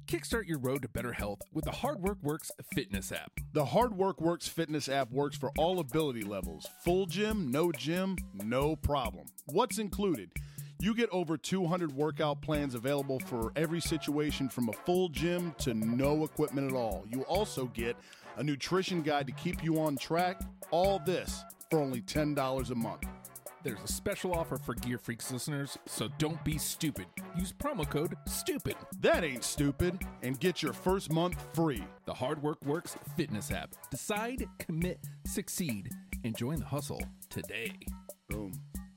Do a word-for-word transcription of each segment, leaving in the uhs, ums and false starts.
Kickstart your road to better health with the Hard Work Works fitness app. The Hard Work Works fitness app works for all ability levels. Full gym, no gym, no problem. What's included? You get over two hundred workout plans available for every situation from a full gym to no equipment at all. You also get a nutrition guide to keep you on track. All this for only ten dollars a month. There's a special offer for Gear Freaks listeners, so don't be stupid. Use promo code STUPID. That ain't stupid. And get your first month free. The Hard Work Works fitness app. Decide, commit, succeed, and join the hustle today. Boom.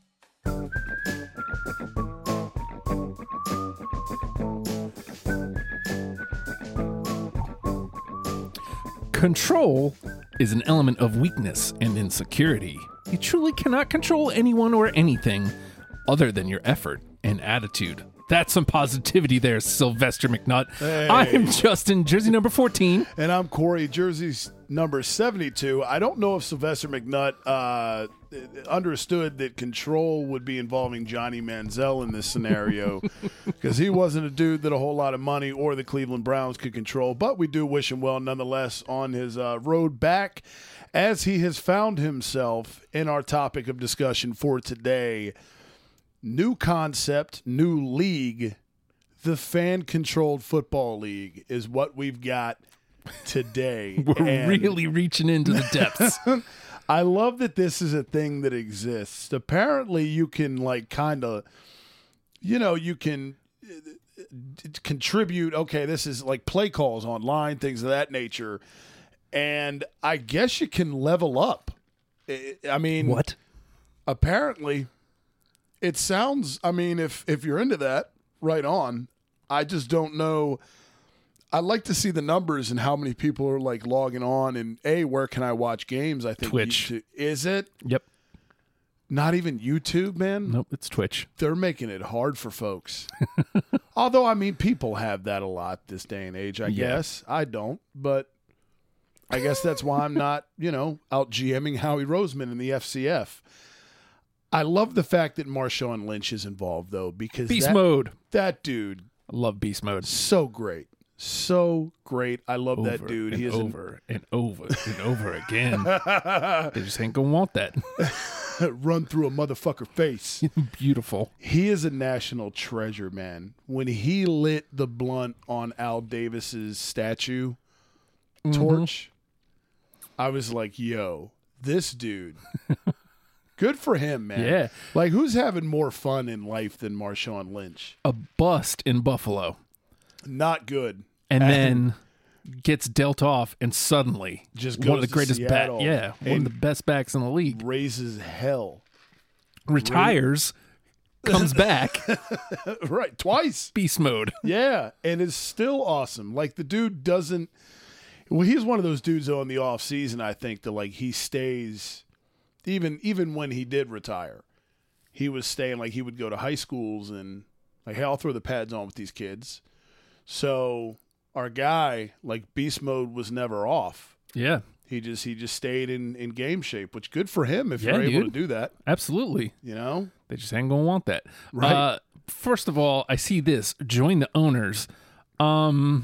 Control is an element of weakness and insecurity. You truly cannot control anyone or anything other than your effort and attitude. That's some positivity there, Sylvester McNutt. Hey. I am Justin, jersey number fourteen. And I'm Corey, jerseys number seventy-two. I don't know if Sylvester McNutt uh, understood that control would be involving Johnny Manziel in this scenario because he wasn't a dude that a whole lot of money or the Cleveland Browns could control. But we do wish him well nonetheless on his uh, road back as he has found himself in our topic of discussion for today. New concept, new league, the fan-controlled football league is what we've got today. We're And really reaching into the depths. I love that this is a thing that exists. Apparently, you can like kind of, you know, you can uh, contribute. Okay, this is like play calls online, things of that nature, and I guess you can level up. I I mean, What? apparently. It sounds, I mean, if if you're into that, right on. I just don't know. I'd like to see the numbers and how many people are like logging on and A, where can I watch games? I think Twitch. YouTube, is it? Yep. Not even YouTube, man? Nope, it's Twitch. They're making it hard for folks. Although, I mean, people have that a lot this day and age, I Yeah. guess. I don't, but I guess that's why I'm not, you know, out GMing Howie Roseman in the F C F. I love the fact that Marshawn Lynch is involved, though, because Beast that, mode. that dude, I love beast mode. so great. So great. I love Over that dude. and He is an- over and over and over again. They just ain't gonna want that. run through a motherfucker face. Beautiful. He is a national treasure, man. When he lit the blunt on Al Davis's statue torch, I was like, yo, this dude... Good for him, man. Yeah. Like, who's having more fun in life than Marshawn Lynch? A bust in Buffalo. Not good. And then gets dealt off and suddenly Just one of goes the to greatest back. Seattle Yeah. One of and the best backs in the league. Raises hell. Retires, comes back, Right. Twice. beast mode. Yeah. And is still awesome. Like, the dude doesn't. Well, he's one of those dudes, though, in the off season, I think, that, like, he stays. Even even when he did retire, he was staying, like he would go to high schools and like, hey, I'll throw the pads on with these kids. So our guy, like beast mode, was never off. Yeah, He just he just stayed in, in game shape, which good for him if Yeah, you're able dude. to do that. absolutely. You know? They just ain't gonna want that. Right. Uh, first of all, I see this. Join the owners. Um,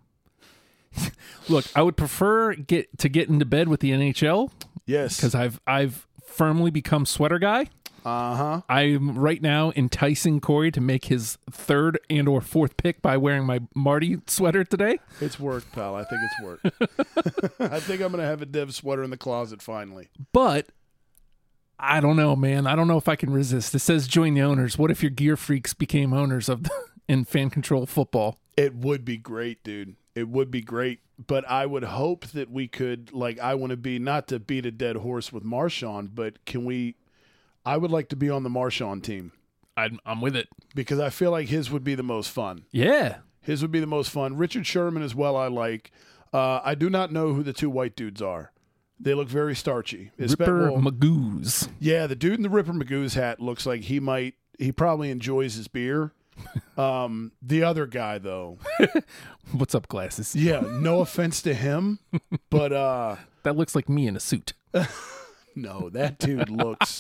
look, I would prefer get to get into bed with the N H L Yes. because I've I've firmly become sweater guy. Uh-huh. I'm right now enticing Corey to make his third and or fourth pick by wearing my Marty sweater today. It's worked, pal. I think it's worked. I think I'm gonna have a Dev sweater in the closet finally. But I don't know, man. I don't know if I can resist. It says join the owners. What if your Gear Freaks became owners of the, in fan control football? It would be great, dude. It would be great. But I would hope that we could, like, I want to be, not to beat a dead horse with Marshawn, but can we, I would like to be on the Marshawn team I'm, I'm with it. because I feel like his would be the most fun. Yeah. His would be the most fun. Richard Sherman as well, I like. Uh, I do not know who the two white dudes are. They look very starchy. Espe- Ripper well, Magoos. yeah, the dude in the Ripper Magoo's hat looks like he might, he probably enjoys his beer. Um, the other guy, though, What's up, glasses? yeah, no offense to him, but uh, That looks like me in a suit. no, that dude looks.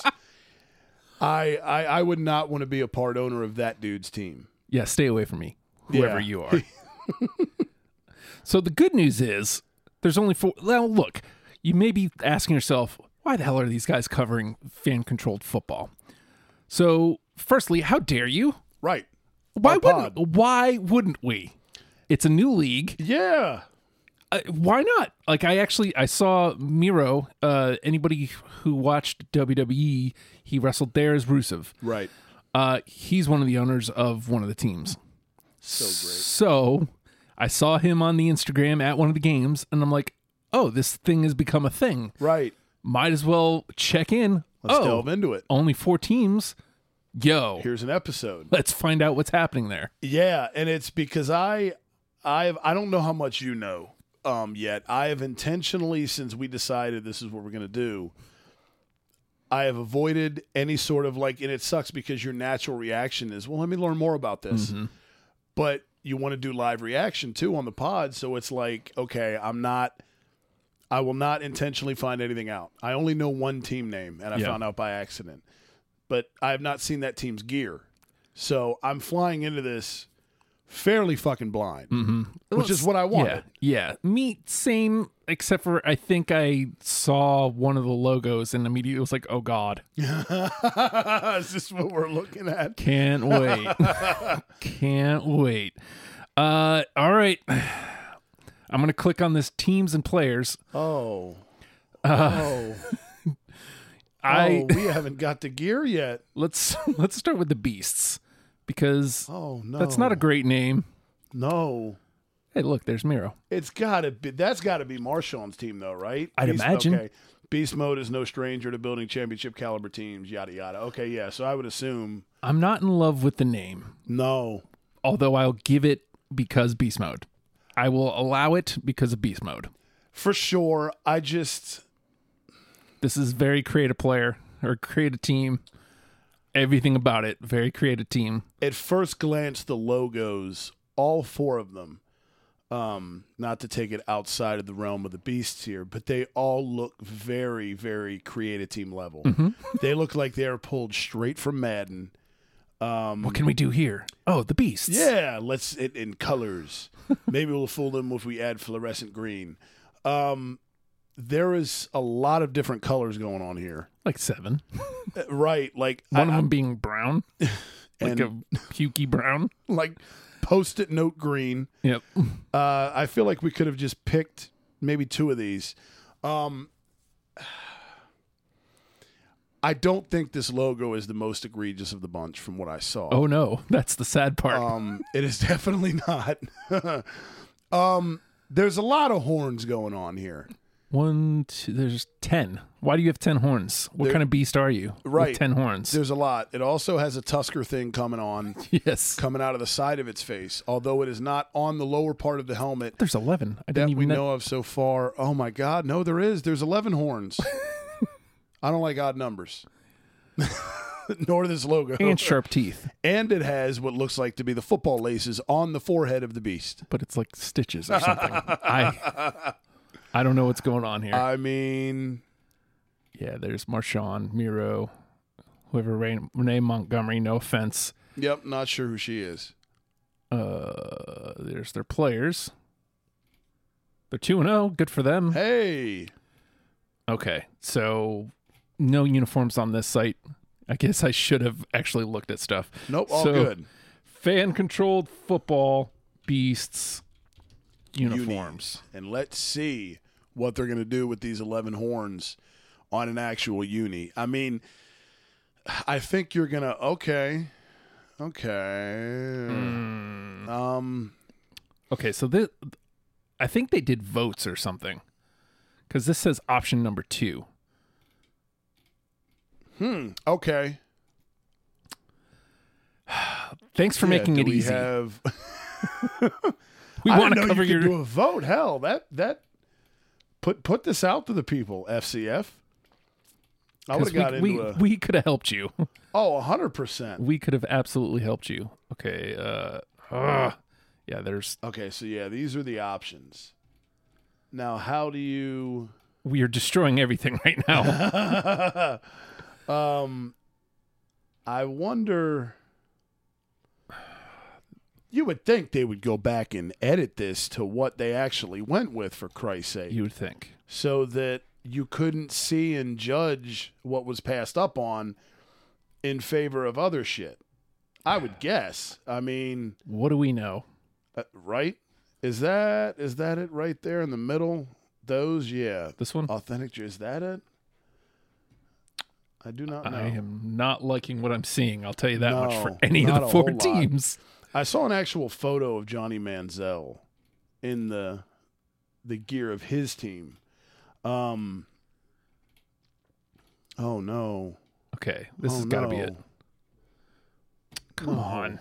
I, I I would not want to be a part owner of that dude's team. Yeah, stay away from me, whoever Yeah. you are. So the good news is there's only four. Well, look, you may be asking yourself, why the hell are these guys covering fan-controlled football? So, firstly, how dare you? Right. Why Our wouldn't? pod. Why wouldn't we? It's a new league. Yeah. Uh, why not? Like, I actually I saw Miro. Uh, anybody who watched W W E, he wrestled there as Rusev. Right. Uh, he's one of the owners of one of the teams. So great. So I saw him on the Instagram at one of the games, and I'm like, oh, this thing has become a thing. Right. Might as well check in. Let's oh, delve into it. only four teams. Yo, Here's an episode. let's find out what's happening there. Yeah, and it's because I, I, I don't know how much you know um, yet. I have intentionally, since we decided this is what we're going to do, I have avoided any sort of like, and it sucks because your natural reaction is, well, let me learn more about this. Mm-hmm. But you want to do live reaction too on the pod, so it's like, okay, I'm not. I will not intentionally find anything out. I only know one team name, and I Yeah. found out by accident. But I have not seen that team's gear. So I'm flying into this fairly fucking blind, mm-hmm. which is what I wanted. Yeah, yeah. Me, same, except for I think I saw one of the logos and immediately was like, oh, God. Is this what we're looking at? Can't wait. Can't wait. Uh, all right. I'm going to click on this teams and players. Oh. Uh, oh. I oh, we haven't got the gear yet. let's let's start with the Beasts because Oh, no. that's not a great name. No. Hey, look, there's Miro. It's got to be. That's got to be Marshawn's team, though, right? I'd Beast, imagine. Okay. Beast Mode is no stranger to building championship caliber teams, yada, yada. Okay, yeah. So I would assume. I'm not in love with the name, No. although I'll give it because Beast Mode. I will allow it because of Beast Mode. For sure. I just. This is very creative player or creative team. Everything about it, very creative team. At first glance, the logos, all four of them, um, not to take it outside of the realm of the Beasts here, but they all look very, very creative team level. Mm-hmm. They look like they are pulled straight from Madden. Um, What can we do here? Oh, the Beasts. Yeah, let's it in colors. Maybe we'll fool them if we add fluorescent green. Um, there is a lot of different colors going on here. Like seven. Uh, Right, like One I- of them being brown. Like And- a pukey brown. like post-it note green. Yep. Uh, I feel like we could have just picked maybe two of these. Um, I don't think this logo is the most egregious of the bunch from what I saw. Oh, no. That's the sad part. Um, it is definitely not. um, there's a lot of horns going on here. One, two, there's ten. Why do you have ten horns? What There- kind of beast are you? with Right. ten horns. There's a lot. It also has a tusker thing coming on, Yes. coming out of the side of its face, although it is not on the lower part of the helmet There's eleven. I that didn't we even know of so far. Oh my God, no, there is. There's eleven horns. I don't like odd numbers. Nor this logo. And sharp teeth. And it has what looks like to be the football laces on the forehead of the beast. But it's like stitches or something. I I don't know what's going on here. I mean, yeah, there's Marshawn, Miro, whoever, Ray, Renee Montgomery, no offense. yep, not sure who she is. Uh, there's their players. They're two and oh. Good for them. Hey. Okay, so no uniforms on this site. I guess I should have actually looked at stuff. Nope, all So, good. Fan-controlled football beasts uniforms. Uni. And let's see what they're going to do with these eleven horns on an actual uni. I mean, I think you're going to, okay. Okay. Hmm. Um, Okay, so this, I think they did votes or something, because this says option number two. hmm, okay. Thanks for Yeah, making do it we easy. Have, we I want didn't to know cover you your. could do a vote. Hell, that that put put this out to the people. F C F. I would 'cause have got we, into we, a we could have helped you. oh a hundred percent. We could have absolutely helped you. Okay. Uh, uh, yeah, there's. Okay, so yeah, these are the options. Now, how do you? We are destroying everything right now. um, I wonder. You would think they would go back and edit this to what they actually went with, for Christ's sake. You would think. So that you couldn't see and judge what was passed up on in favor of other shit. I would guess. I mean, what do we know? Uh, right? Is that is that it right there in the middle? Those, yeah. This one? Authentic. Is that it? I do not know. I am not liking what I'm seeing. I'll tell you that No, much for any of not the a four whole lot. teams. I saw an actual photo of Johnny Manziel in the the gear of his team. Um. Oh no. Okay, this oh, has got to no. be it. Come No. on.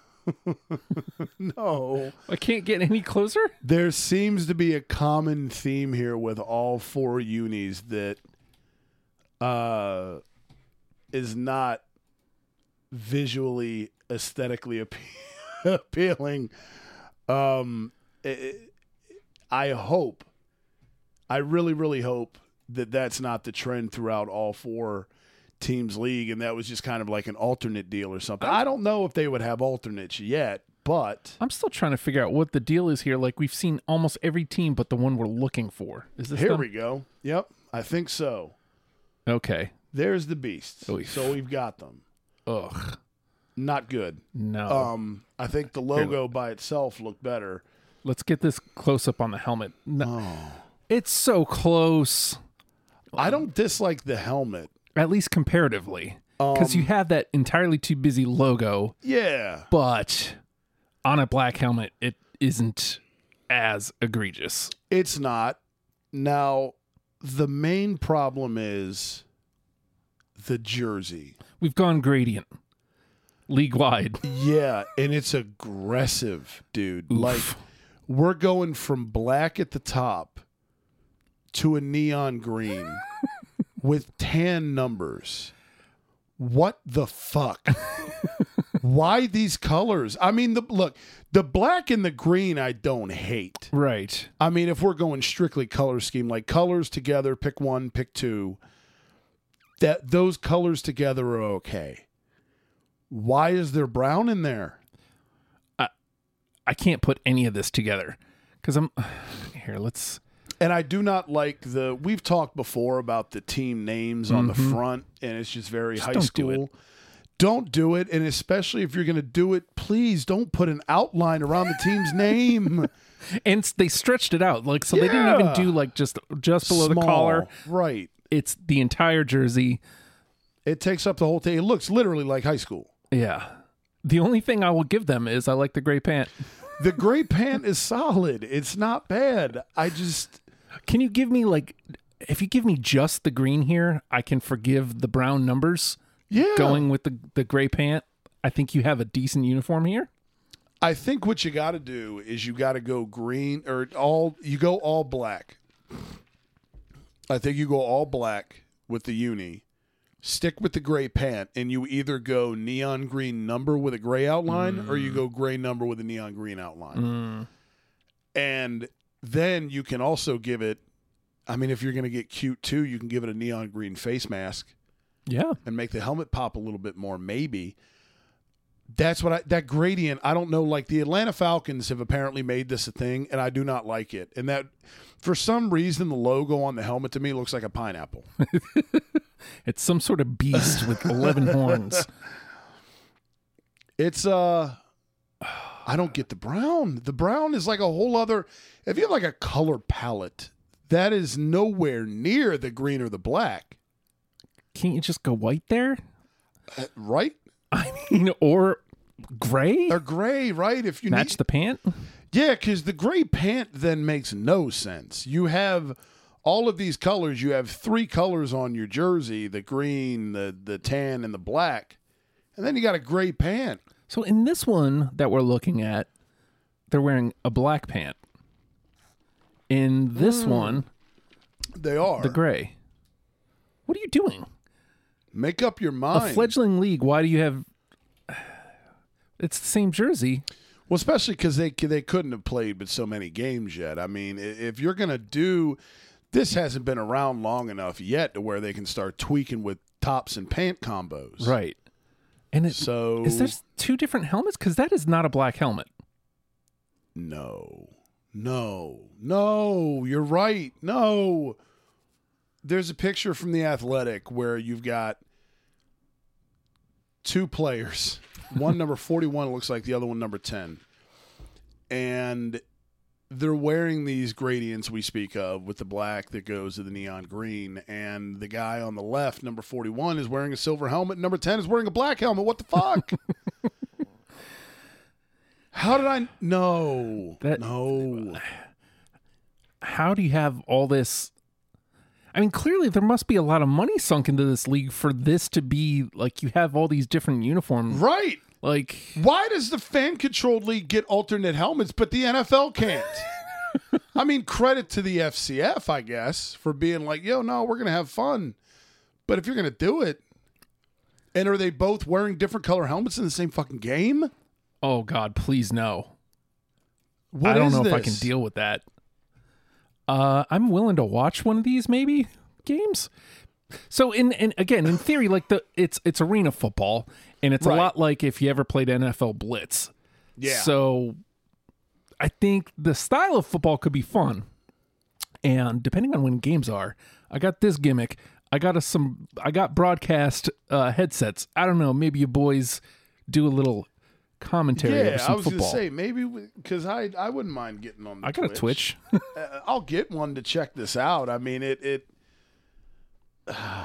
No. I can't get any closer? There seems to be a common theme here with all four unis that uh, is not visually, aesthetically appe- appealing. Um, it, I hope, I really, really hope that that's not the trend throughout all four teams league, and that was just kind of like an alternate deal or something. I don't know if they would have alternates yet, but I'm still trying to figure out what the deal is here. Like, we've seen almost every team but the one we're looking for. Is this here them? we go. Yep, I think so. Okay. There's the beasts. Oy. So we've got them. Ugh. Not good. No. Um, I think the logo by itself looked better. Let's get this close up on the helmet. No, Oh. It's so close, I don't dislike the helmet. at least comparatively, because Um, you have that entirely too busy logo, Yeah. but on a black helmet, it isn't as egregious. It's not. Now, the main problem is the jersey. We've gone gradient, league wide. Yeah, and it's aggressive, dude. Oof. Like, we're going from black at the top to a neon green with tan numbers. What the fuck? Why these colors? I mean, the look, the black and the green I don't hate. Right. I mean, if we're going strictly color scheme, like colors together, pick one, pick two, that those colors together are okay. Why is there brown in there? I can't put any of this together because I'm here. Let's. And I do not like the. We've talked before about the team names on the front, and it's just very Just high don't do school. Don't do it, and especially if you're going to do it, please don't put an outline around the team's name. And s- they stretched it out, like so they didn't even Yeah. do like just just below the Small, collar. right? It's the entire jersey. It takes up the whole thing. It looks literally like high school. Yeah. The only thing I will give them is I like the gray pant. The gray pant is solid. It's not bad. I just Can you give me like if you give me just the green here, I can forgive the brown numbers yeah. going with the the gray pant. I think you have a decent uniform here. I think what you got to do is you got to go green or all. You go all black. I think you go all black with the uni. Stick with the gray pant, and you either go neon green number with a gray outline, mm. or you go gray number with a neon green outline. Mm. And then you can also give it. I mean, if you're going to get cute too, you can give it a neon green face mask. Yeah, and make the helmet pop a little bit more. Maybe. That's what I, that gradient, I don't know, like the Atlanta Falcons have apparently made this a thing, and I do not like it. And that, for some reason, the logo on the helmet to me looks like a pineapple. It's some sort of beast with eleven horns. It's, uh, I don't get the brown. The brown is like a whole other, if you have like a color palette, that is nowhere near the green or the black. Can't you just go white there? Uh, right? I mean, or gray? Or gray, right? If you Match need, the pant? Yeah, because the gray pant then makes no sense. You have all of these colors. You have three colors on your jersey, the green, the, the tan, and the black. And then you got a gray pant. So in this one that we're looking at, they're wearing a black pant. In this Mm. one, They are. the gray. What are you doing? Make up your mind. A fledgling league, why do you have... It's the same jersey. Well, especially because they, they couldn't have played with so many games yet. I mean, i- if you're going to do... This hasn't been around long enough yet to where they can start tweaking with tops and pant combos. Right. And it, So... is there two different helmets? Because that is not a black helmet. No. No. No. You're right. No. There's a picture from The Athletic where you've got two players. One number forty-one looks like the other one number ten. And they're wearing these gradients we speak of with the black that goes to the neon green. And the guy on the left, number forty-one, is wearing a silver helmet. Number ten is wearing a black helmet. What the fuck? How did I... No. That, no. How do you have all this... I mean, clearly there must be a lot of money sunk into this league for this to be, like, you have all these different uniforms. Right. Like... Why does the fan-controlled league get alternate helmets, but the N F L can't? I mean, credit to the F C F, I guess, for being like, yo, no, we're going to have fun. But if you're going to do it... And are they both wearing different color helmets in the same fucking game? Oh, God, please no. What I don't is know this? if I can deal with that. Uh, I'm willing to watch one of these maybe games. So in, in again, in theory, like the it's it's arena football, and it's Right. a lot like if you ever played N F L Blitz. Yeah. So I think the style of football could be fun. And depending on when games are, I got this gimmick. I got a some I got broadcast uh, headsets. I don't know, maybe you boys do a little commentary over Yeah, some I was football. going to say, maybe, because I, I wouldn't mind getting on the I got Twitch. a Twitch. uh, I'll get one to check this out. I mean, it... it uh,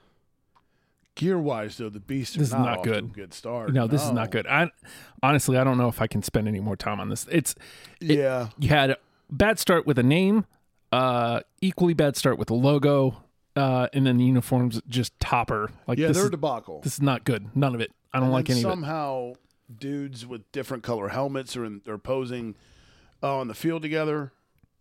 gear-wise, though, the Beast are This is not, not off good. to a good start. No, this is not good. I honestly, I don't know if I can spend any more time on this. It's it- Yeah. you had a bad start with a name, uh, equally bad start with a logo, uh, and then the uniforms just topper. Like Yeah, this they're is, a debacle. this is not good. None of it. I don't And like then any of it. somehow dudes with different color helmets are, in, are posing uh, on the field together.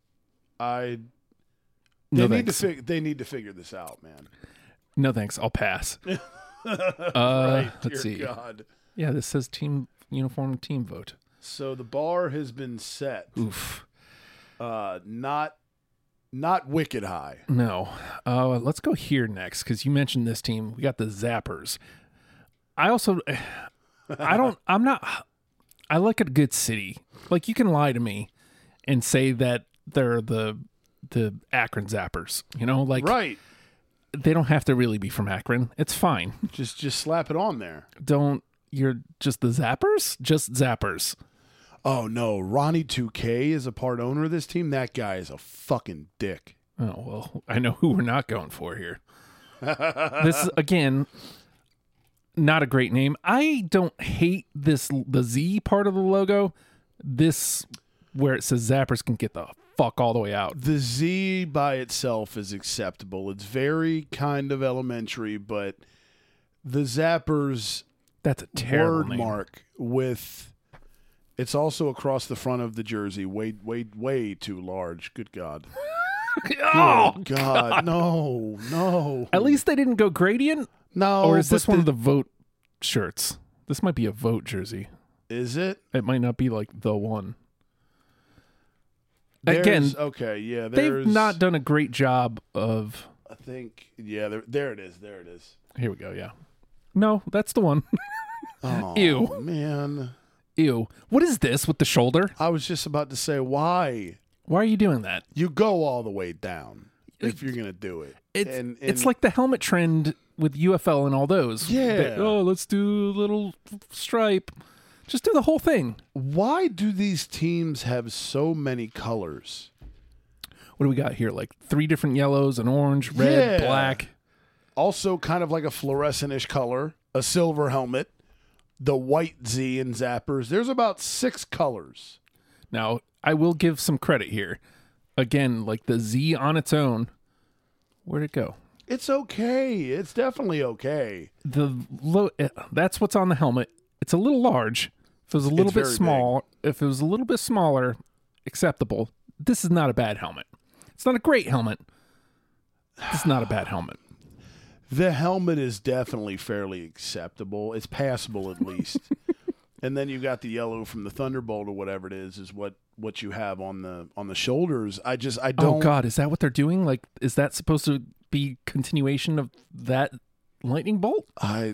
I they No need thanks. to fig- they need to figure this out, man. No thanks. I'll pass. uh, right, let's dear see. God. Yeah, this says team uniform team vote. So the bar has been set. Oof. Uh, not not wicked high. No. Uh, let's go here next because you mentioned this team. We got the Zappers. I also, I don't, I'm not, I like a good city. Like you can lie to me and say that they're the, the Akron Zappers, you know, like Right. they don't have to really be from Akron. It's fine. Just just slap it on there. Don't, you're just the Zappers? Just Zappers. Oh no, Ronnie two K is a part owner of this team. That guy is a fucking dick. Oh, well, I know who we're not going for here. This is, again, not a great name. I don't hate this, the Z part of the logo. This, where it says Zappers, can get the fuck all the way out. The Z by itself is acceptable. It's very kind of elementary, but the Zappers That's a terrible word name. mark with it's also across the front of the jersey. Way, way, way too large. Good God. Oh, Good God. No, no. at least they didn't go gradient. no. Or is this but one of the vote shirts? This might be a vote jersey. Is it? It might not be like the one. Again, There's- okay, yeah. They've There's, not done a great job of. I think, yeah, there, there it is. There it is. Here we go. Yeah. No, that's the one. Oh, Ew. man. Ew. What is this with the shoulder? I was just about to say, why? Why are you doing that? You go all the way down if you're going to do it. It's And- it's and- like the helmet trend with U F L and all those. Yeah. That, oh, let's do a little stripe. Just do the whole thing. Why do these teams have so many colors? What do we got here? Like three different yellows, an orange, red, Yeah. black. Also, kind of like a fluorescent-ish color, a silver helmet, the white Z and Zappers. There's about six colors. Now, I will give some credit here. Again, like the Z on its own. Where'd it go? It's okay. It's definitely okay. The lo- uh, that's what's on the helmet. It's a little large. If it was a little It's bit very small, if it was a little bit smaller, acceptable. This is not a bad helmet. It's not a great helmet. It's not a bad helmet. The helmet is definitely fairly acceptable. It's passable at least. And then you got the yellow from the Thunderbolt or whatever it is, is what, what you have on the on the shoulders. I just I don't. Oh God, is that what they're doing? Like, is that supposed to be continuation of that lightning bolt? I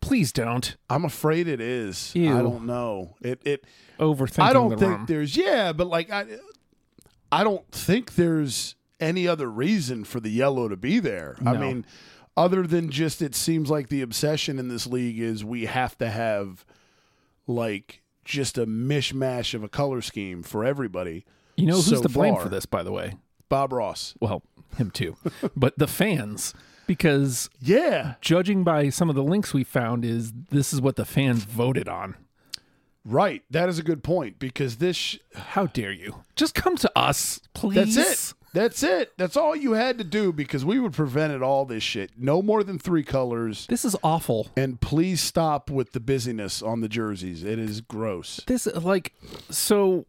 Please don't. I'm afraid it is. Ew. I don't know. It it Overthinking I don't the think room. there's yeah, but like I I don't think there's any other reason for the yellow to be there. I No. mean, other than just it seems like the obsession in this league is we have to have like just a mishmash of a color scheme for everybody. You know who's so to blame far. for this, by the way? Bob Ross. Well, him too. But the fans, because Yeah. judging by some of the links we found, is this is what the fans voted on. Right. That is a good point because this sh- How dare you? Just come to us, please. That's it. That's it. That's all you had to do because we would prevented all this shit. No more than three colors. This is awful. And please stop with the busyness on the jerseys. It is gross. This, like, so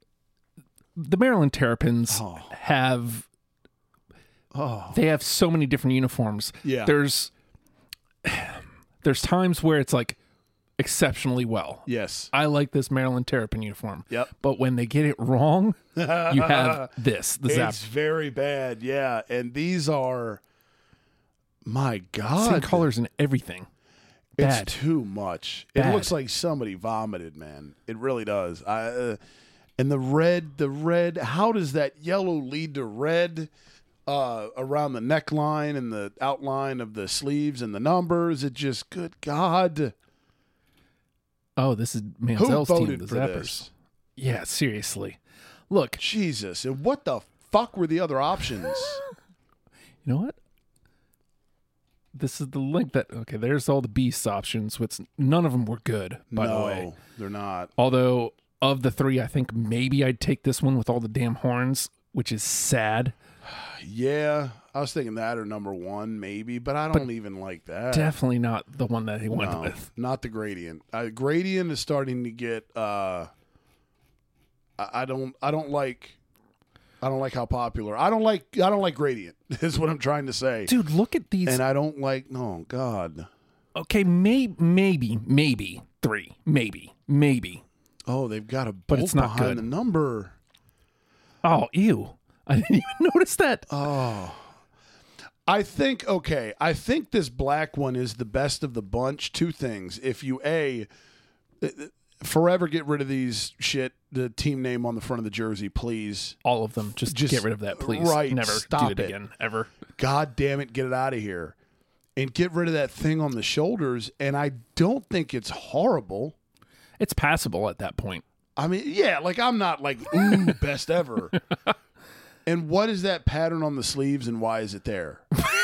the Maryland Terrapins Oh. have, Oh, they have so many different uniforms. Yeah. There's, there's times where it's like exceptionally well. yes. I like this Maryland Terrapin uniform. Yep. But when they get it wrong, you have this, the Zap. It's very bad. Yeah. And these are, my God. Same colors and everything. It's Bad. too much. Bad. It looks like somebody vomited, man. It really does. I, uh, and the red, the red, how does that yellow lead to red uh, around the neckline and the outline of the sleeves and the numbers? It just, good God. Oh, this is Who Manziel's team, voted the for Zappers. this? Yeah, seriously. Look, Jesus. And what the fuck were the other options? you know what? This is the link that, okay, there's all the Beast options, which none of them were good, by no, the way. they're not. Although, of the three, I think maybe I'd take this one with all the damn horns, which is sad. Yeah, I was thinking that or number one, maybe, but I don't even like that. Definitely not the one that he went No, with. not the gradient. Uh, gradient is starting to get. Uh, I, I don't. I don't like. I don't like how popular. I don't like. I don't like gradient. Is what I'm trying to say. Dude, look at these. And I don't like. No, God. Okay, may, maybe, maybe three. Maybe, maybe. Oh, they've got a bolt it's not behind good. the number. Oh, ew. I didn't even notice that. Oh. I think, okay, I think this black one is the best of the bunch. Two things. If you, A, forever get rid of these shit, the team name on the front of the jersey, please. All of them. Just, Just- get rid of that, please. right, Never stop do it, it. again, ever. God damn it, get it out of here. And get rid of that thing on the shoulders. And I don't think it's horrible. It's passable at that point. I mean, yeah, like I'm not like, ooh, best ever. And what is that pattern on the sleeves and why is it there?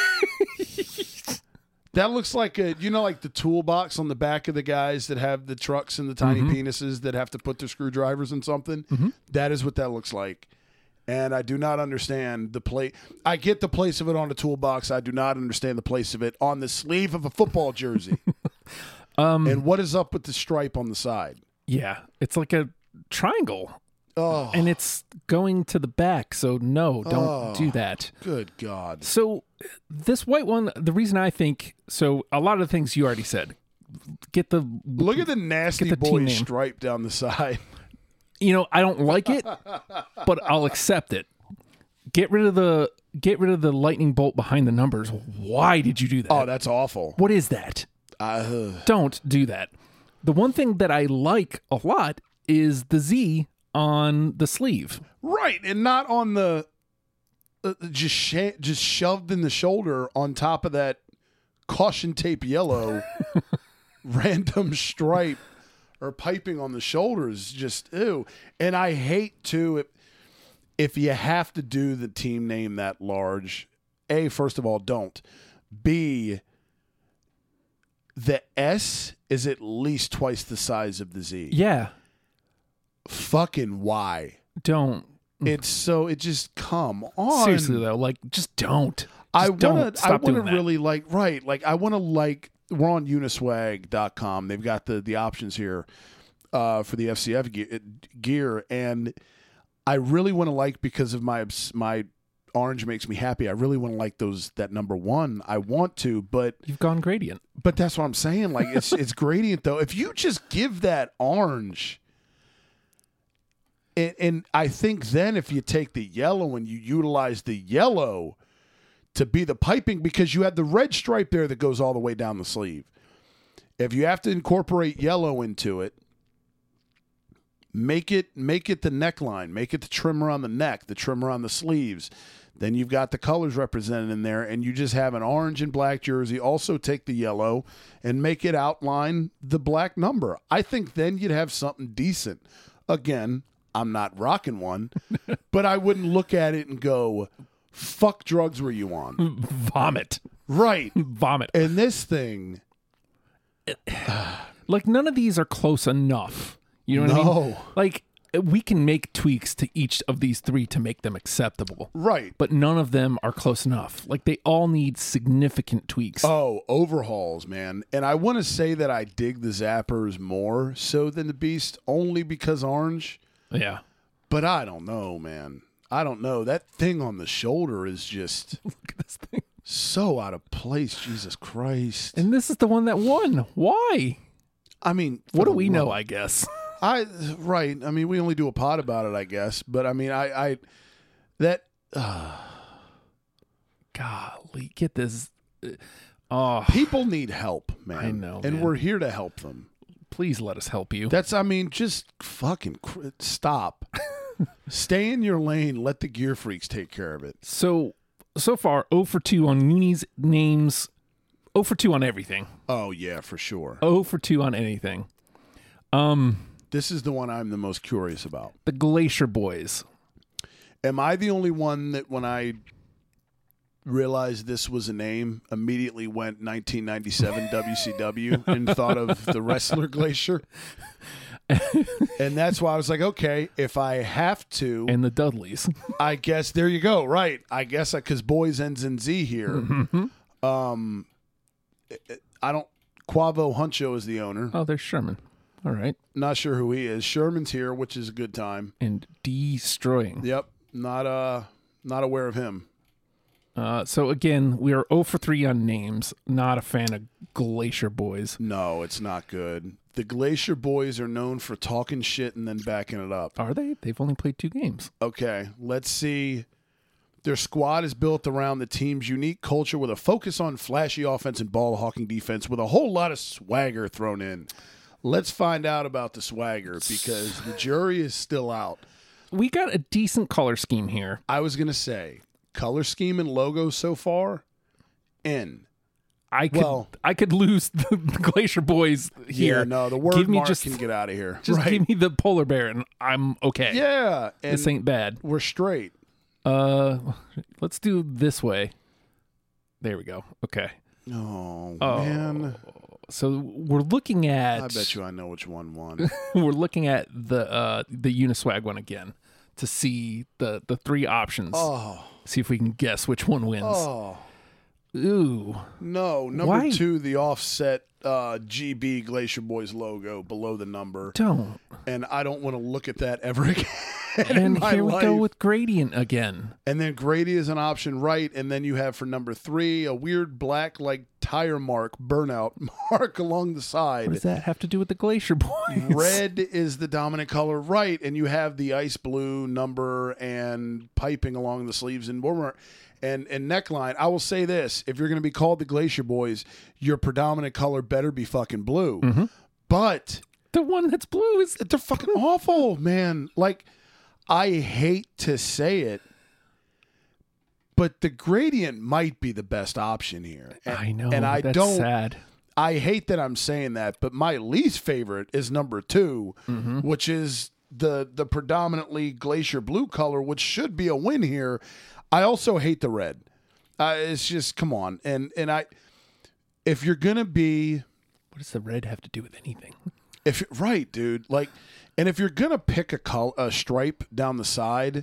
That looks like a, you know, like the toolbox on the back of the guys that have the trucks and the tiny Mm-hmm. penises that have to put their screwdrivers in something. That is what that looks like. And I do not understand the place. I get the place of it on a toolbox. I do not understand the place of it on the sleeve of a football jersey. Um, and what is up with the stripe on the side? yeah, it's like a triangle. Oh, And it's going to the back, so no, don't Oh. do that. good God. So this white one, the reason I think, so a lot of the things you already said. Get the, Look at the nasty Get the boy team name. stripe down the side. you know, I don't like it, but I'll accept it. Get rid of the, get rid of the lightning bolt behind the numbers. Why did you do that? Oh, that's awful. What is that? Uh, Don't do that. The one thing that I like a lot is the Z on the sleeve. right, and not on the uh, just sh- just shoved in the shoulder on top of that caution tape yellow random stripe or piping on the shoulders. Just ew. And I hate to if, if you have to do the team name that large. A, first of all, don't. B, the S is at least twice the size of the Z. Yeah, Fucking why? don't. It's so it just come on. Seriously though, like just don't. Just I don't want to. I stop want to doing that. really like right. Like I want to like. We're on uniswag dot com. They've got the the options here uh, for the F C F ge- gear, and I really want to like because of my obs- my orange makes me happy. I really want to like those that number one. I want to, but You've gone gradient. but that's what I'm saying. Like it's it's gradient though. If you just give that orange. And, and I think then if you take the yellow and you utilize the yellow to be the piping because you had the red stripe there that goes all the way down the sleeve. If you have to incorporate yellow into it, make it make it the neckline, make it the trim around the neck, the trim around the sleeves. Then you've got the colors represented in there, and you just have an orange and black jersey. Also take the yellow and make it outline the black number. I think then you'd have something decent. Again, I'm not rocking one, but I wouldn't look at it and go, fuck drugs were you on? Vomit. Right. Vomit. And this thing... Like, none of these are close enough. You know what No. I mean? Like, we can make tweaks to each of these three to make them acceptable. Right. But none of them are close enough. Like, they all need significant tweaks. Oh, overhauls, man. And I want to say that I dig the Zappers more so than the Beast, only because orange. Yeah. But I don't know, man. I don't know. That thing on the shoulder is just Look at this thing. so out of place. Jesus Christ. And this is the one that won. Why? I mean, What for do we the know, love- I guess? I right. I mean, we only do a pod about it, I guess. But I mean, I, I that uh, Golly, get this. Oh, people need help, man. I know, and man. we're here to help them. please let us help you. That's, I mean, just fucking cr- stop. Stay in your lane. Let the gear freaks take care of it. So, so far, zero for two on Uni's names, zero for two on everything. Oh yeah, for sure. zero for two on anything. Um, This is the one I'm the most curious about. the Glacier Boys. Am I the only one that when I realized this was a name, immediately went nineteen ninety-seven W C W and thought of the wrestler Glacier? And that's why I was like, okay, if I have to, And the Dudleys. I guess there you go. Right. I guess because boys ends in Z here. Mm-hmm. Um, I don't, Quavo Huncho is the owner. Oh, there's Sherman. All right. Not sure who he is. Sherman's here, which is a good time. And Destroying. Yep. Not, uh, not aware of him. Uh, so again, we are zero for three on names. Not a fan of Glacier Boys. No, it's not good. The Glacier Boys are known for talking shit and then backing it up. Are they? They've only played two games. Okay, let's see. Their squad is built around the team's unique culture with a focus on flashy offense and ball hawking defense with a whole lot of swagger thrown in. Let's find out about the swagger because the jury is still out. We got a decent color scheme here. I was going to say, color scheme and logo so far, in. I could Well- I could lose the, the Glacier Boys here. Yeah, no, the word Give me mark just- can get out of here. Just right. give me the polar bear and I'm okay. Yeah, and This ain't bad. we're straight. Uh, let's do this way. There we go. Okay. Oh, Oh, man. So we're looking at. I bet you I know which one won. we're looking at the uh the Uniswag one again to see the the three options. Oh, See if we can guess which one wins. oh. Ooh. No, number Why? two, the offset uh, G B Glacier Boys logo below the number. Don't. And I don't want to look at that ever again in And my here we life. go with Gradient again. And then Grady is an option right. And then you have for number three, a weird black like tire mark, burnout mark along the What side. does that have to do with the Glacier Boys? Red is the dominant color right. And you have the ice blue number and piping along the sleeves and warmer. And, and neckline, I will say this. If you're going to be called the Glacier Boys, your predominant color better be fucking blue. Mm-hmm. But The one that's blue is they're fucking awful, man. Like, I hate to say it, but the Gradient might be the best option here. And, I know. And I that's don't, sad. I hate that I'm saying that, but my least favorite is number two, Mm-hmm. which is the the predominantly glacier blue color, which should be a win here. I also hate the red. Uh, it's just, come on. And and I, if you're going to be, What does the red have to do with anything? if right, dude, like, and if you're going to pick a, col- a stripe down the side,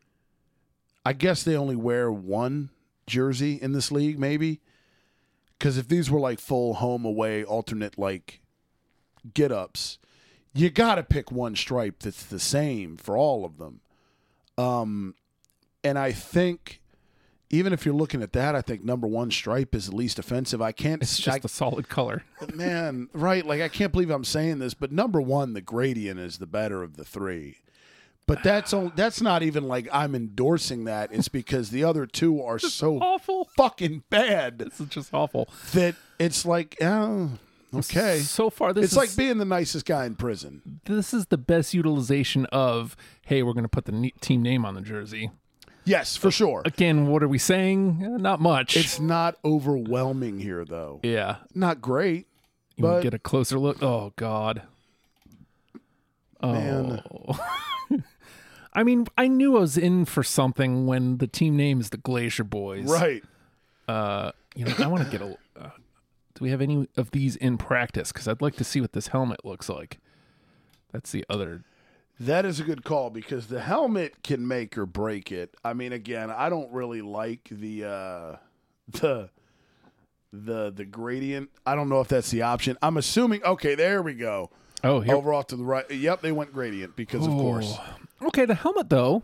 I guess they only wear one jersey in this league, maybe. Because if these were like full home away alternate like get ups, you got to pick one stripe that's the same for all of them. Um, and I think even if you're looking at that, I think number one stripe is the least offensive. I can't. It's just I, a solid color. man, right? Like I can't believe I'm saying this, but number one, the Gradient is the better of the three. But that's all, that's not even like I'm endorsing that. It's because the other two are so Awful. fucking bad This is just awful. that it's like, oh, Okay. So far, this It's is like being the nicest guy in prison. this is the best utilization of, hey, we're going to put the ne- team name on the jersey. Yes, for sure. Again, what are we saying? Eh, not much. It's not overwhelming here, though. yeah. Not great, You wanna but get a closer look. Oh God. Oh. Man. I mean, I knew I was in for something when the team name is the Glacier Boys. right. Uh, you know, I want to get a. Uh, do we have any of these in practice? Because I'd like to see what this helmet looks like. That's the other. That is a good call because the helmet can make or break it. I mean, again, I don't really like the uh, the the the gradient. I don't know if that's the option. I'm assuming. Okay, there we go. Oh, here. Over off to the right. Yep, they went gradient because, of course. Okay, the helmet though.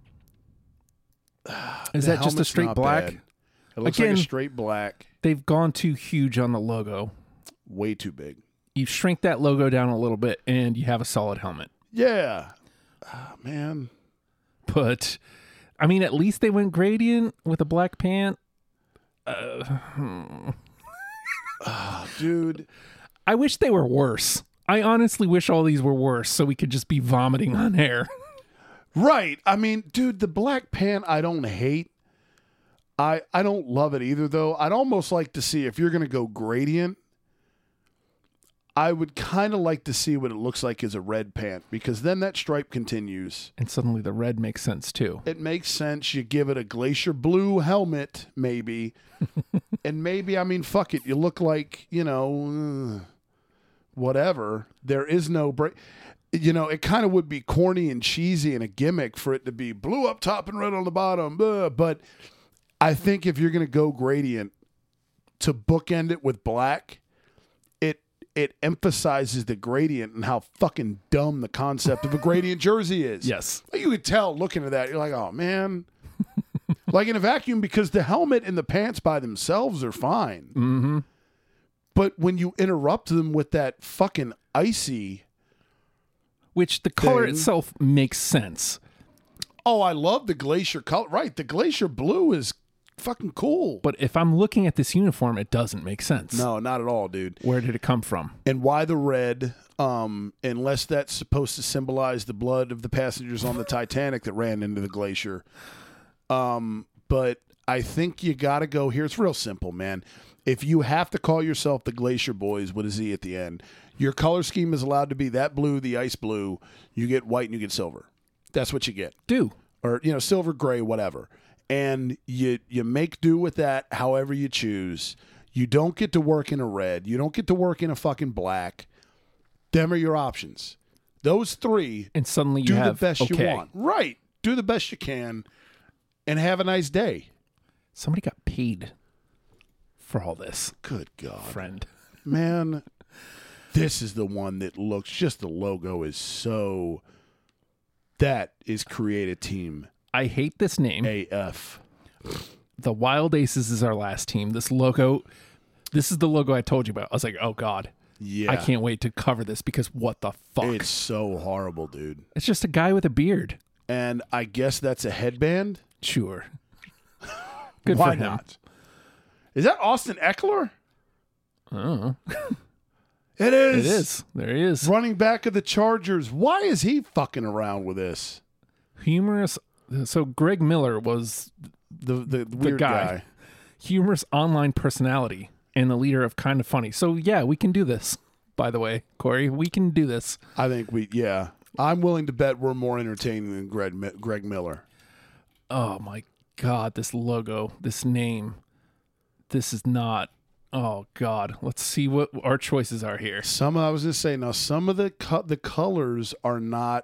Is The that just a helmet's straight not black? bad. It looks Again- like a straight black. They've gone too huge on the logo. Way too big. You shrink that logo down a little bit, and you have a solid helmet. Yeah. Ah, man. But I mean, at least they went gradient with a black pant. Uh, hmm. Dude. I wish they were worse. I honestly wish all these were worse, so we could just be vomiting on air. Right. I mean, dude, the black pant I don't hate. I I don't love it either, though. I'd almost like to see if you're going to go gradient. I would kind of like to see what it looks like as a red pant because then that stripe continues. And suddenly the red makes sense too. It makes sense. You give it a glacier blue helmet, maybe. And maybe, I mean, fuck it. You look like, you know, uh, whatever. There is no break. You know, it kind of would be corny and cheesy and a gimmick for it to be blue up top and red on the bottom. Uh, but I think if you're going to go gradient, to bookend it with black, it it emphasizes the gradient and how fucking dumb the concept of a gradient jersey is. Yes. You could tell looking at that. You're like, oh, man. Like in a vacuum, because the helmet and the pants by themselves are fine. Mm-hmm. But when you interrupt them with that fucking icy... Which the color Thing. itself makes sense. Oh, I love the glacier color. Right, the glacier blue is fucking cool. But if I'm looking at this uniform, it doesn't make sense. No, not at all, dude. Where did it come from? And why the red? Um, unless that's supposed to symbolize the blood of the passengers on the Titanic that ran into the glacier. Um, but I think you got to go here. It's real simple, man. If you have to call yourself the Glacier Boys with a Z at the end, your color scheme is allowed to be that blue, the ice blue. You get white and you get silver. That's what you get. Do. Or, you know, silver, gray, whatever. And you you make do with that however you choose. You don't get to work in a red. You don't get to work in a fucking black. Them are your options. Those three, And suddenly you do have the best okay. you want. Right. Do the best you can and have a nice day. Somebody got paid for all this, Good God. friend. Man, this is the one that looks, just the logo is so, that is create a team I hate this name. A F. The Wild Aces is our last team. This logo, this is the logo I told you about. I was like, oh God, Yeah. I can't wait to cover this because what the fuck? It's so horrible, dude. It's just a guy with a beard. And I guess that's a headband? Sure. Good Why for him. not? Is that Austin Eckler? Oh, It is. it is. There he is. Running back of the Chargers. Why is he fucking around with this? Humorous. So Greg Miller was The the, weird guy. guy. humorous online personality and the leader of Kind of Funny. So yeah, we can do this. By the way, Corey, we can do this. I think we, yeah. I'm willing to bet we're more entertaining than Greg, Mi- Greg Miller. Oh my God, this logo, this name, this is not. Oh God, let's see what our choices are here. Some, I was going to say, now some of the co- the colors are not,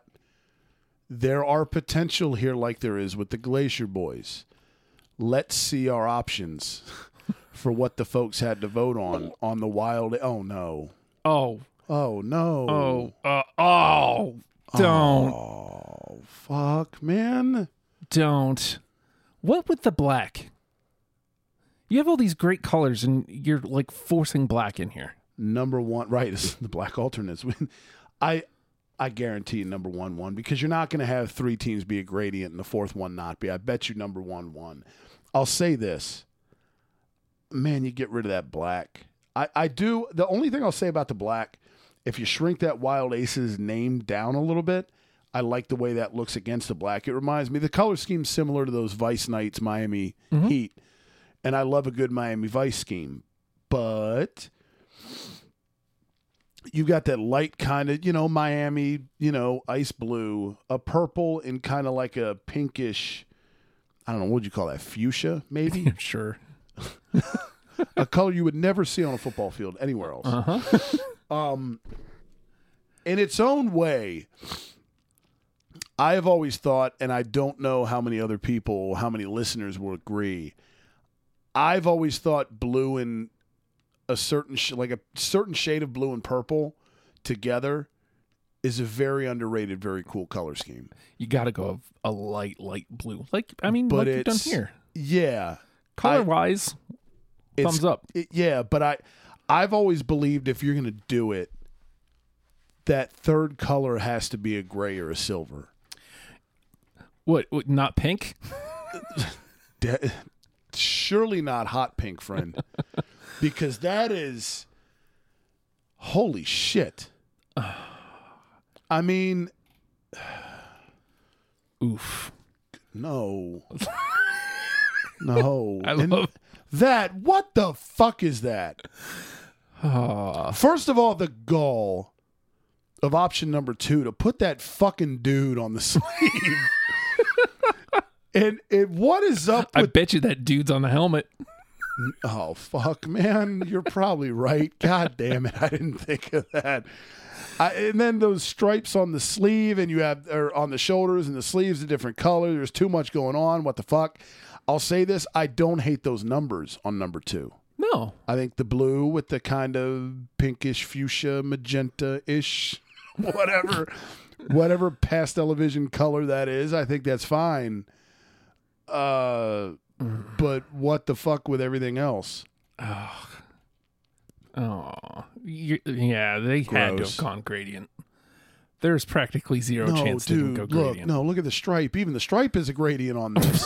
there are potential here like there is with the Glacier Boys. Let's see our options for what the folks had to vote on, on the wild. Oh, no. Oh, Oh, no. oh, uh, oh, don't, Oh, fuck, man. don't. What with the black? You have all these great colors and you're like forcing black in here. Number one, right, it's the black alternates. I I guarantee number one one because you're not going to have three teams be a gradient and the fourth one not be. I bet you number one one. I'll say this. Man, you get rid of that black. I, I do. The only thing I'll say about the black, if you shrink that Wild Aces name down a little bit, I like the way that looks against the black. It reminds me, the color scheme's similar to those Vice Knights Miami mm-hmm. Heat, and I love a good Miami Vice scheme. But you got that light kind of, you know, Miami, you know, ice blue, a purple, and kind of like a pinkish, I don't know, what would you call that, fuchsia, maybe? Sure. A color you would never see on a football field anywhere else. Uh-huh. um, in its own way, I have always thought, and I don't know how many other people, how many listeners will agree, I've always thought blue and a certain, sh- like a certain shade of blue and purple together is a very underrated, very cool color scheme. You got to go a light, light blue. Like, I mean, but like you've done here. Yeah. Color-wise, thumbs up. It, yeah, but I, I've always believed if you're going to do it, that third color has to be a gray or a silver. What, what not pink? De- surely not hot pink, friend. Because that is, holy shit. I mean, oof. No. No. I And love that. What the fuck is that? uh, First of all, the gall of option number two to put that fucking dude on the sleeve. and, and what is up with... I bet you that dude's on the helmet. Oh, fuck, man. You're probably right. God damn it. I didn't think of that. I, and then those stripes on the sleeve and you have or on the shoulders and the sleeves a different color. There's too much going on. What the fuck? I'll say this. I don't hate those numbers on number two. No. I think the blue with the kind of pinkish fuchsia magenta-ish whatever whatever pastel vision color that is, I think that's fine. Uh But what the fuck with everything else? Oh, oh. You, yeah, they Gross. had to have gone gradient. There's practically zero no, chance dude, they didn't go look, gradient. no, look at the stripe. Even the stripe is a gradient on this.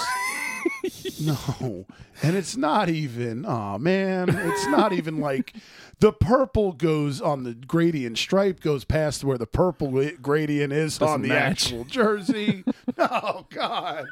No, and it's not even. Oh man, it's not even like the purple goes on the gradient stripe goes past where the purple gradient is Doesn't on the match. actual jersey. Oh God.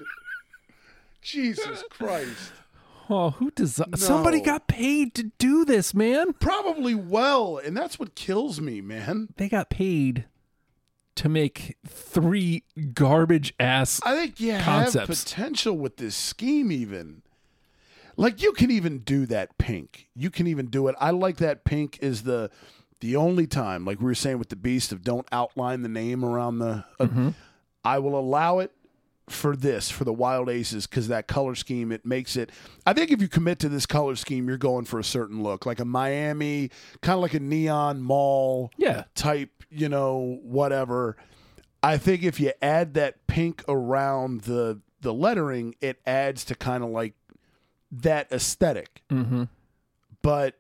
Jesus Christ. Oh, who does No. somebody got paid to do this, man? Probably well, and that's what kills me, man. They got paid to make three garbage ass I think you concepts. have potential with this scheme even. Like you can even do that pink. You can even do it. I like that pink is the the only time, like we were saying with the Beast, of don't outline the name around the uh, Mhm. I will allow it for this, for the Wild Aces, because that color scheme, it makes it. I think if you commit to this color scheme, you're going for a certain look, like a Miami, kind of like a neon mall Yeah. type, you know, whatever. I think if you add that pink around the the lettering, it adds to kind of like that aesthetic. Mm-hmm. But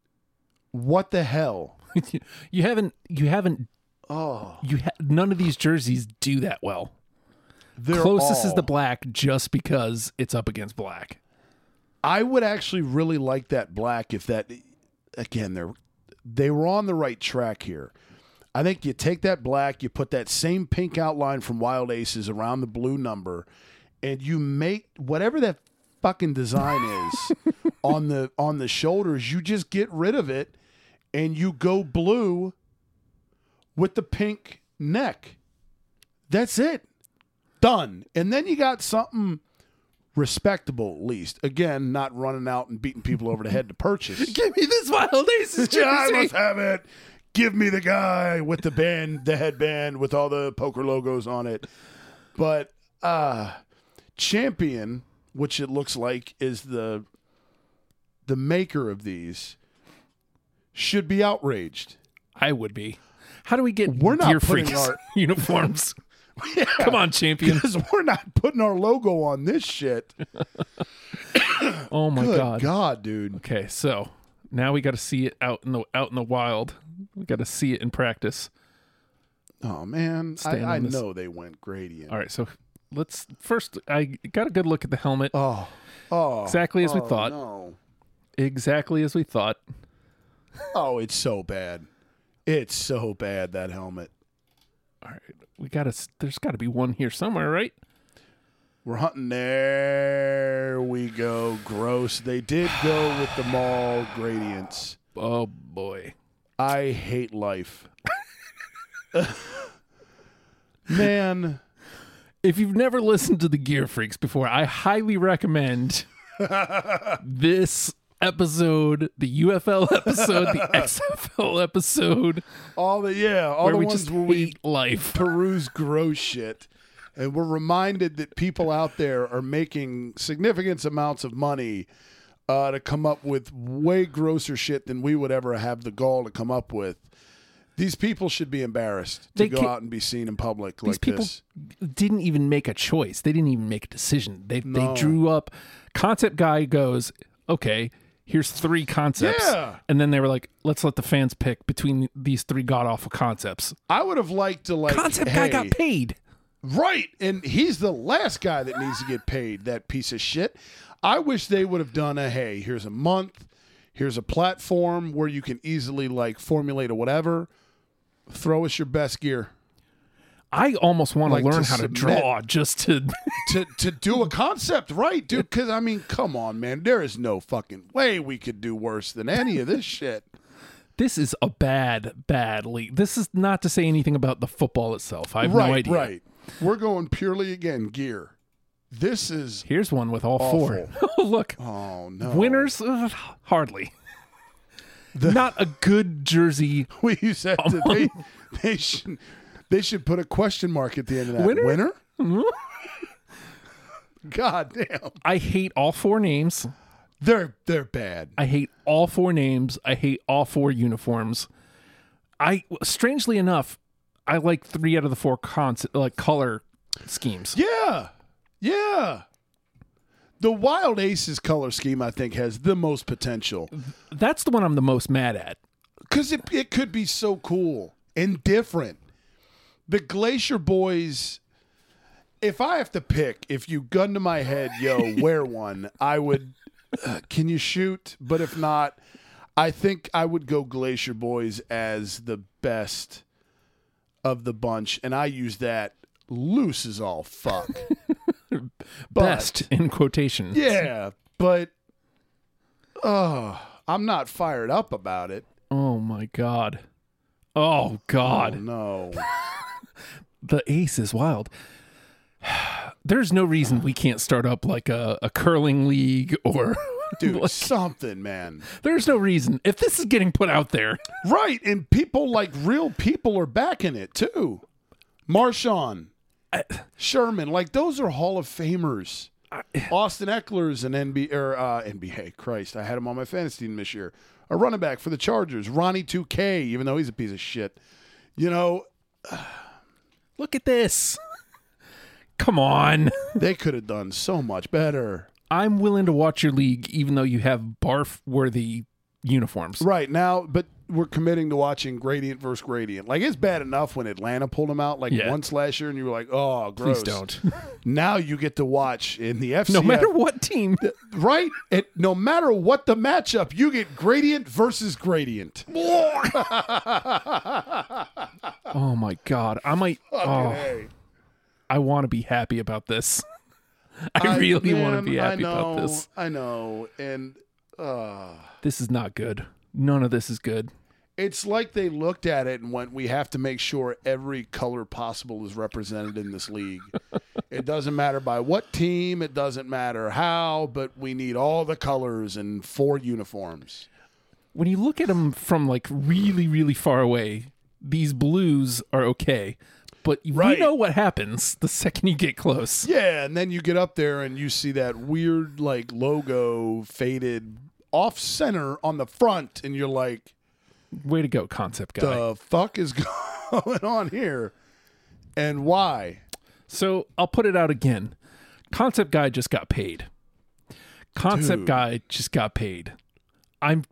what the hell? you haven't. You haven't. Oh, You ha- none of these jerseys do that well. they're Closest is all- the black, just because it's up against black. I would actually really like that black if that. Again, they're they were on the right track here. I think you take that black, you put that same pink outline from Wild Aces around the blue number, and you make whatever that fucking design is on the on the shoulders. You just get rid of it, and you go blue with the pink neck. That's it. Done. And then you got something respectable, at least. Again, not running out and beating people over the head to purchase. Give me this Wild Aces Yeah, I jersey. must have it. Give me the guy with the band, the headband with all the poker logos on it. But uh Champion, which it looks like is the the maker of these, should be outraged. I would be. How do we get We're not Gear putting Freaks our- uniforms? Yeah, Come on, champion. because we're not putting our logo on this shit. Oh my Good god. God, dude. Okay, so now we got to see it out in the out in the wild. We got to see it in practice. Oh man, Stand I, I on this. know they went gradient. All right, so let's first. I got a good look at the helmet. Oh, oh, Exactly as we oh, thought. No. Exactly as we thought. Oh, it's so bad. It's so bad, that helmet. All right, we gotta. There's got to be one here somewhere, right? We're hunting. There we go. Gross. They did go with the mall gradients. Oh boy, I hate life. Man, if you've never listened to the Gear Freaks before, I highly recommend this episode, the U F L episode, the X F L episode, all the yeah, all where the we ones just where we hate life. peruse gross shit, and we're reminded that people out there are making significant amounts of money uh, to come up with way grosser shit than we would ever have the gall to come up with. These people should be embarrassed to They go can't- out and be seen in public These like people this. didn't even make a choice. They didn't even make a decision. They No. they drew up. Concept guy goes, okay, here's three concepts, Yeah. and then they were like, let's let the fans pick between these three god awful concepts. I would have liked to like Concept hey, guy got paid. right, and he's the last guy that needs to get paid. That piece of shit. I wish they would have done a hey, here's a month, here's a platform where you can easily like formulate a whatever. Throw us your best gear. I almost want Like to learn to how to submit- draw just to. to to do a concept right, dude. Because I mean, come on, man. There is no fucking way we could do worse than any of this shit. This is a bad, bad league. This is not to say anything about the football itself. I have right, no idea. right. We're going purely again gear. This is Here's one with all four. Oh, look. oh no Winners? Uh, hardly. Not a good jersey. We you said that they they should they should put a question mark at the end of that. Winner? Winner? God damn. I hate all four names. They're they're bad. I hate all four names. I hate all four uniforms. I strangely enough, I like three out of the four cons like color schemes. Yeah. Yeah. The Wild Aces color scheme, I think, has the most potential. That's the one I'm the most mad at. Because it, it could be so cool and different. The Glacier Boys, if I have to pick, if you gun to my head, yo, wear one, I would, uh, can you shoot? But if not, I think I would go Glacier Boys as the best of the bunch. And I use that loose as all fuck. Best in quotation. Yeah, but uh, I'm not fired up about it. Oh my god. Oh god. Oh, no. The ace is wild. There's no reason we can't start up like a, a curling league or Dude, like, something, man. there's no reason. If this is getting put out there. Right, and people like real people are backing it too. Marshawn, Sherman, like those are Hall of Famers. Austin Eckler's an N B A or uh, N B A. Christ, I had him on my fantasy team this year. A running back for the Chargers, Ronnie two K, even though he's a piece of shit. You know, Look at this. Come on. they could have done so much better. I'm willing to watch your league even though you have barf worthy uniforms. Right now, but we're committing to watching Gradient versus Gradient. Like, it's bad enough when Atlanta pulled them out like Yeah. once last year, and you were like, "Oh, gross." Please don't. Now you get to watch in the F C F. No matter what team. Right? It, no matter what the matchup, you get Gradient versus Gradient. Oh my god. I might oh, Hey. I want to be happy about this. I really want to man, be happy I know, about this. I know. And uh, This is not good. None of this is good. it's like they looked at it and went, we have to make sure every color possible is represented in this league. It doesn't matter by what team, it doesn't matter how, but we need all the colors and four uniforms. When you look at them from like really, really far away, these blues are okay. But Right. we know what happens the second you get close. Yeah, and then you get up there and you see that weird like logo faded off center on the front, and you're like, Way to go, concept guy. the fuck is going on here? And why? So I'll put it out again. Concept guy just got paid. Concept Dude. guy just got paid. I'm.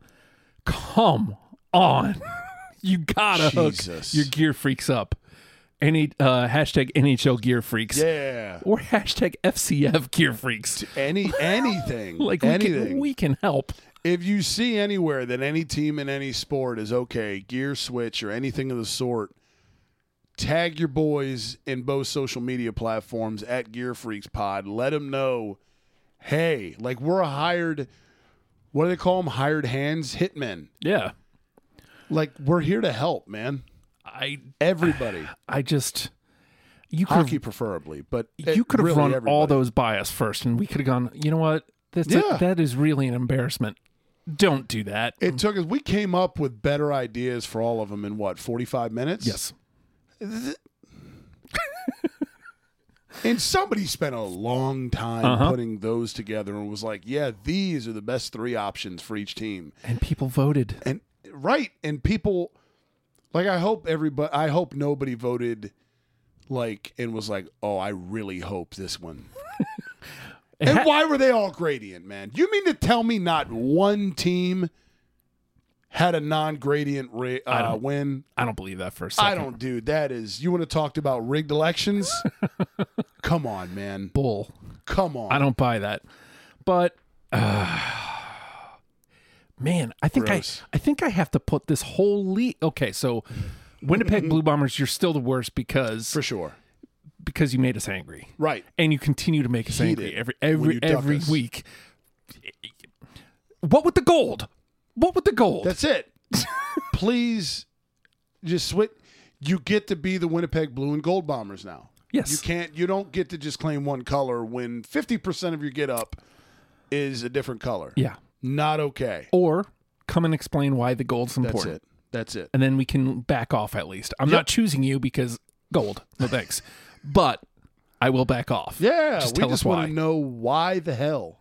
Come on. You gotta Jesus. hook your gear freaks up. Any uh, hashtag N H L Gear Freaks. Yeah. Or hashtag F C F Gear Freaks. Any anything. Like anything. We can, we can help. If you see anywhere that any team in any sport is okay, gear switch or anything of the sort, tag your boys in both social media platforms at Gear Freaks Pod. Let them know, hey, like we're a hired, what do they call them? Hired hands, hitmen. Yeah. Like we're here to help, man. I Everybody. I just you could Hockey preferably, but you could have really run everybody. all those by us first, and we could have gone. You know what? That's Yeah. a, that is really an embarrassment. Don't do that. It took us. We came up with better ideas for all of them in what forty-five minutes. Yes. And somebody spent a long time Uh-huh. putting those together and was like, "Yeah, these are the best three options for each team." And people voted. And right, and people like I hope everybody. I hope nobody voted like and was like, "Oh, I really hope this one." And ha- why were they all gradient, man? You mean to tell me not one team had a non-gradient ra- I uh, don't- win? I don't believe that for a second. I don't, dude. That is. You want to talk about rigged elections? Come on, man. Bull. Come on. I don't buy that. But uh, man, I think Gross. I I think I have to put this whole league. Okay, so Winnipeg Blue Bombers, you're still the worst because For sure. because you made us angry. Right. And you continue to make us Heated angry every when every you duck every us. week. What with the gold? What with the gold? That's it. Please just switch. You get to be the Winnipeg Blue and Gold Bombers now. yes. You can't. You don't get to just claim one color when fifty percent of your get up is a different color. Yeah. Not okay. Or come and explain why the gold's That's important. it. That's it. And then we can back off at least. I'm Yep. not choosing you because gold. No thanks. But I will back off. Yeah. Just we tell just us why. want to know why the hell.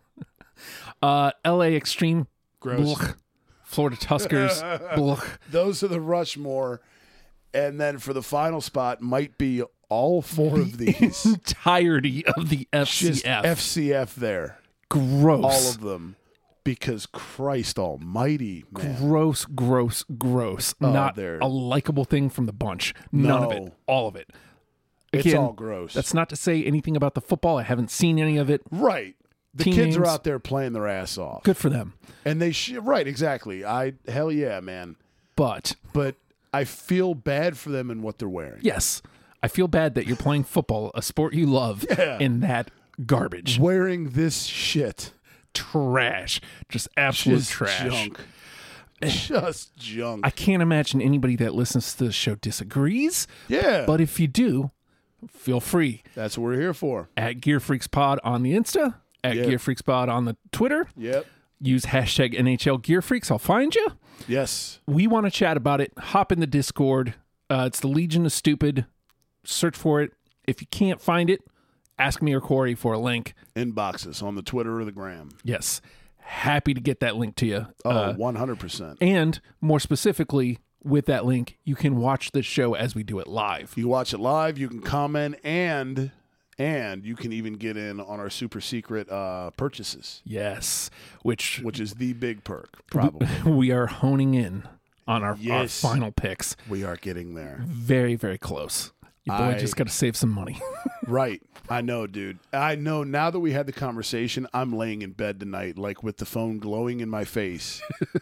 Uh, L A Extreme. Gross. Blech. Florida Tuskers. Blech. Those are the Rushmore. And then for the final spot might be all four of these. Entirety of the F C F. Just F C F there. Gross. All of them. Because Christ almighty, man. Gross, gross, gross. Not they're- a likable thing from the bunch. None of No. it. All of it. It's Again, all gross. That's not to say anything about the football. I haven't seen any of it. right. The Team kids are names. out there playing their ass off. Good for them. And they sh- right, exactly. I hell yeah, man. But But I feel bad for them and what they're wearing. yes, I feel bad that you're playing football, a sport you love, Yeah. in that garbage. Wearing this shit. Trash. Just absolute Just trash. junk. Just junk. I can't imagine anybody that listens to the show disagrees. yeah. But if you do, feel free. that's what we're here for. At Gear Freaks Pod on the Insta, at Yep. Gear Freaks Pod on the Twitter. Yep. Use hashtag N H L Gear Freaks. I'll find you. Yes. We want to chat about it. Hop in the Discord. Uh, it's the Legion of Stupid. Search for it. If you can't find it, ask me or Corey for a link. Inboxes on the Twitter or the gram. Yes. Happy to get that link to you. Oh, Uh, one hundred percent. and more specifically, with that link, you can watch the show as we do it live. You watch it live, you can comment, and and you can even get in on our super secret uh, purchases, Yes. Which which is the big perk, probably. we are honing in on our, Yes. our final picks. We are getting there. Very, very close. Your boy I- just got to save some money. Right. I know, dude. I know now that we had the conversation, I'm laying in bed tonight, like with the phone glowing in my face,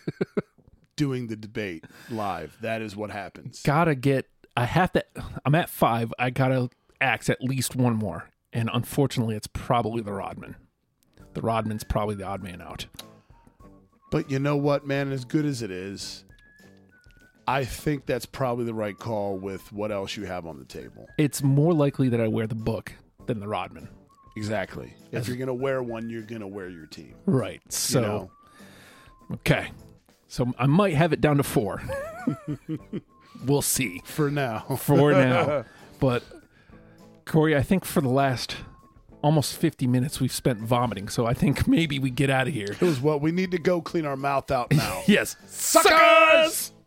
doing the debate live. That is what happens. Gotta get, I have to, I'm at five. I gotta axe at least one more. And unfortunately, it's probably the Rodman. The Rodman's probably the odd man out. But you know what, man? As good as it is, I think that's probably the right call with what else you have on the table. It's more likely that I wear the book than the Rodman. Exactly. If you're going to wear one, you're going to wear your team. Right. So, You know? okay. So I might have it down to four. We'll see. For now. For now. But, Corey, I think for the last almost fifty minutes we've spent vomiting. So I think maybe we get out of here. It was what we need to go clean our mouth out now. Yes. Suckers!